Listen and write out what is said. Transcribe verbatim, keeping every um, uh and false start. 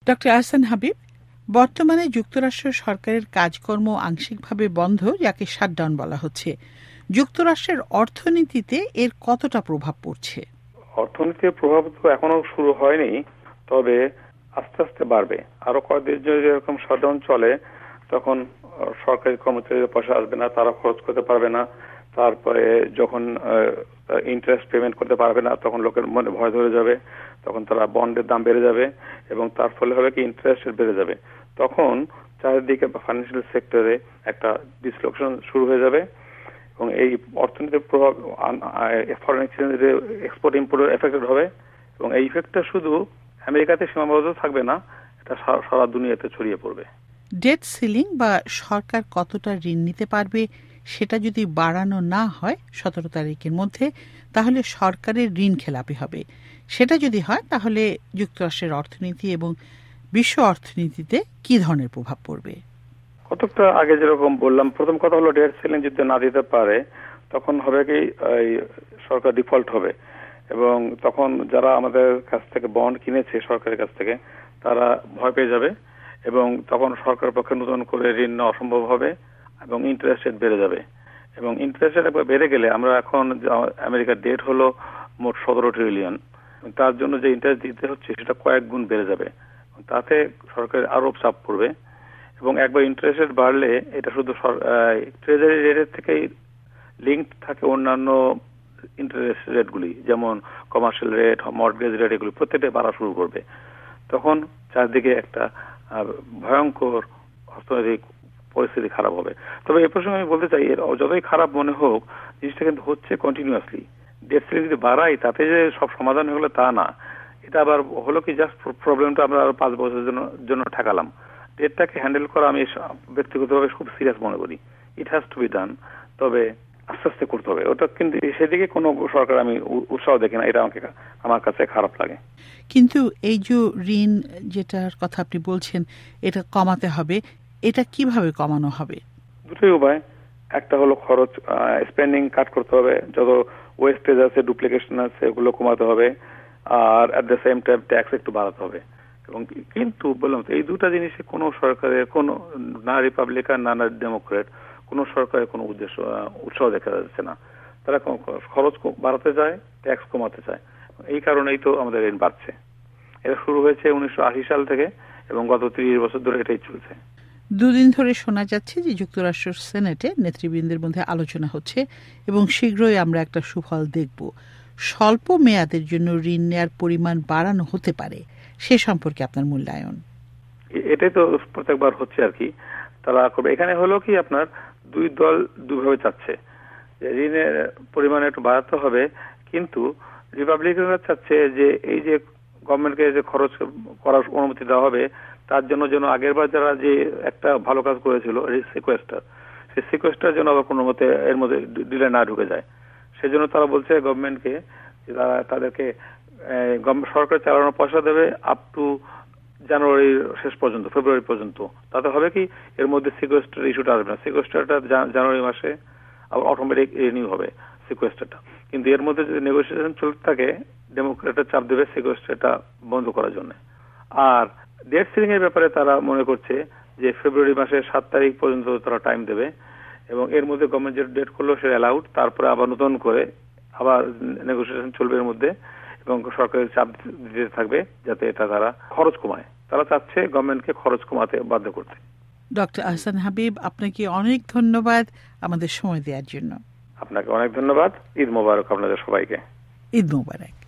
Doctor Ahsan Habib, বর্তমানে যুক্তরাষ্ট্র সরকারের কাজকর্ম আংশিকভাবে বন্ধ, যাকে শাটডাউন বলা হচ্ছে। যুক্তরাষ্ট্রের অর্থনীতিতে এর কতটা প্রভাব পড়ছে? অর্থনীতির প্রভাব তো এখনো শুরু হয়নি, তবে আস্তে আস্তে বাড়বে। আরো কয়েকদিন যদি এরকম শাটডাউন চলে, তখন সরকারি কর্মচারীদের পয়সা আসবে না, তারা খরচ করতে পারবে না। তারপরে যখন ইন্টারেস্ট পেমেন্ট করতে পারবে না, তখন লোকের মনে ভয় ধরে যাবে, তখন তারা বন্ডের দাম বেড়ে যাবে এবং তার ফলে হবে কি ইন্টারেস্ট বেড়ে যাবে। তখন চারিদিকে ফাইন্যান্সিয়াল সেক্টরে একটা ডিসলোকেশন শুরু হয়ে যাবে এবং এই অর্থনীতির প্রভাব ফরেন এক্সচেঞ্জের এক্সপোর্ট ইম্পোর্টের এফেক্টেড হবে এবং এই ইফেক্টটা শুধু আমেরিকাতে সীমাবদ্ধ থাকবে না, এটা সারা দুনিয়াতে ছড়িয়ে পড়বে। ডেট সিলিং বা সরকার কতটা ঋণ নিতে পারবে সেটা যদি বাড়ানো না হয় সতেরো তারিখের মধ্যে, তাহলে সরকারের ঋণ খেলাপি হবে। সেটা যদি হয়, তাহলে যুক্তরাষ্ট্রের অর্থনীতি এবং বিশ্ব অর্থনীতিতে কি ধরনের প্রভাব পড়বে? কতটা আগে যেরকম বললাম, প্রথম কথা হলো ডেট সিলিং যদি না দিতে পারে, তখন হবে কি সরকার ডিফল্ট হবে এবং তখন যারা আমাদের কাছ থেকে বন্ড কিনেছে সরকারের কাছ থেকে, তারা ভয় পেয়ে যাবে এবং তখন সরকারের পক্ষে নতুন করে ঋণ নেওয়া অসম্ভব হবে এবং ইন্টারেস্ট রেট বেড়ে যাবে এবং ইন্টারেস্ট রেট একবার বেড়ে গেলে, আমরা এখন আমেরিকার ডেট হলো মোট সতেরো ট্রিলিয়ন, তার জন্য যে ইন্টারেস্ট দিতে হচ্ছে সেটা কয়েক গুণ বেড়ে যাবে। তাতে সরকারের আরো চাপ পড়বে এবং একবার ইন্টারেস্ট রেট বাড়লে এটা শুধু ট্রেজারি রেটের থেকেই লিঙ্ক থাকে অন্যান্য ইন্টারেস্ট রেটগুলি, যেমন কমার্শিয়াল রেট, মর্টগেজ রেট, এগুলি প্রত্যেকটা বাড়া শুরু করবে। তখন চারদিকে একটা ভয়ঙ্কর অর্থনৈতিক পরিস্থিতি খারাপ হবে। তবে এ প্রসঙ্গে আমি বলতে চাই, এর যতই খারাপ মনে হোক, জিনিসটা কিন্তু হচ্ছে কন্টিনিউয়াসলি। ডেট সিলিং যদি বাড়াই, তাতে যে সব সমাধান হয়ে গেলো তা না। এটা আবার হলো কি, জাস্ট প্রবলেমটা আমরা আরো পাঁচ বছরের জন্য জন্য ঠেকালাম। ডেটটাকে হ্যান্ডেল করা আমি ব্যক্তিগতভাবে খুব সিরিয়াস মনে করি। It has to be done, তবে আস্তে আস্তে করতে হবে ওটা, কিন্তু সেদিকে কোনো সরকার আমি উৎসাহ দেখি না। এটা আমাকে আমার কাছে খারাপ লাগে। কিন্তু এই যে ঋণ যেটার কথা আপনি বলছেন, এটা কমাতে হবে, এটা কিভাবে কমানো হবে? দুটোই উপায়। একটা হলো খরচ, স্পেন্ডিং কাট করতে হবে, যত ওয়েস্টেজ আছে, ডুপ্লিকেশন আছে, এগুলো কমাতে হবে, আর at the same time tax একটু বাড়াতে হবে। এবং কিন্তু বললাম তো, এই দুটা জিনিসে কোনো সরকারের, কোনো না রিপাবলিকান না না ডেমোক্রেট, কোনো সরকারের কোনো উদ্দেশ্য উৎসাহ দেখা যাচ্ছে না। তারা খরচ বাড়াতে চায়, ট্যাক্স কমাতে চায়। এই কারণেই তো আমাদের ঋণ বাড়ছে। এটা শুরু হয়েছে উনিশশো আশি সাল থেকে এবং গত ত্রিশ বছর ধরে এটাই চলছে। দুদিন ধরে শোনা যাচ্ছে যে যুক্তরাষ্ট্রের সেনেটে নেতৃবৃন্দের মধ্যে আলোচনা হচ্ছে এবং শীঘ্রই আমরা একটা সুফল দেখব। স্বল্প মেয়াদের জন্য ঋণ নেওয়ার পরিমাণ বাড়ানো হতে পারে, সে সম্পর্কে আপনার মূল্যায়ন? এটাই তো প্রত্যেকবার হচ্ছে আর কি, তারা করবে। এখানে হলো কি, আপনার দুই দল দুইভাবে চাচ্ছে যে ঋণের পরিমাণ একটু বাড়াতে হবে, কিন্তু রিপাবলিকানরা চাচ্ছে যে এই যে গভর্নমেন্টকে যে খরচ করার অনুমতি দেওয়া হবে, তার জন্য যেন আগের বার যারা যে একটা ভালো কাজ করেছিল সিকোয়েস্টার, সেই সিকোয়েস্টার যেন আবার কোনো মতে এর মধ্যে ডিলে না ঢুকে যায়। সেজন্য তারা বলছে গভর্নমেন্টকে যে তারা তাদেরকে সরকার চালানোর পয়সা দেবে আপ টু জানুয়ারির শেষ পর্যন্ত, ফেব্রুয়ারি পর্যন্ত। তাতে হবে কি, এর মধ্যে সিকোয়েস্টার ইস্যুটা আসবে না। সিকোয়েস্টারটা জানুয়ারি মাসে আবার অটোমেটিক রিনিউ হবে সিকোয়েস্টারটা। কিন্তু এর মধ্যে যদি নেগোসিয়েশন চলতে থাকে, ডেমোক্রেটরা চাপ দেবে সিকোয়েস্টারটা বন্ধ করার জন্য। আর ডেট সিলিং এর ব্যাপারে তারা মনে করছে যে ফেব্রুয়ারি মাসের সাত তারিখ পর্যন্ত তারা টাইম দেবে এবং এর মধ্যে গভর্নমেন্ট যে ডেট করলো সেটা অ্যালাউড, তারপরে আবার নতুন করে আবার নেগোসিয়েশন চলবে এর মধ্যে এবং সরকারের চাপ দিতে থাকবে যাতে এটা তারা খরচ কমায়। তারা চাচ্ছে গভর্নমেন্টকে খরচ কমাতে বাধ্য করতে। ডক্টর আহসান হাবীব, আপনাকে অনেক ধন্যবাদ আমাদের সময় দেওয়ার জন্য। আপনাকে অনেক ধন্যবাদ। ঈদ মোবারক আপনাদের সবাইকে। ঈদ মোবারক।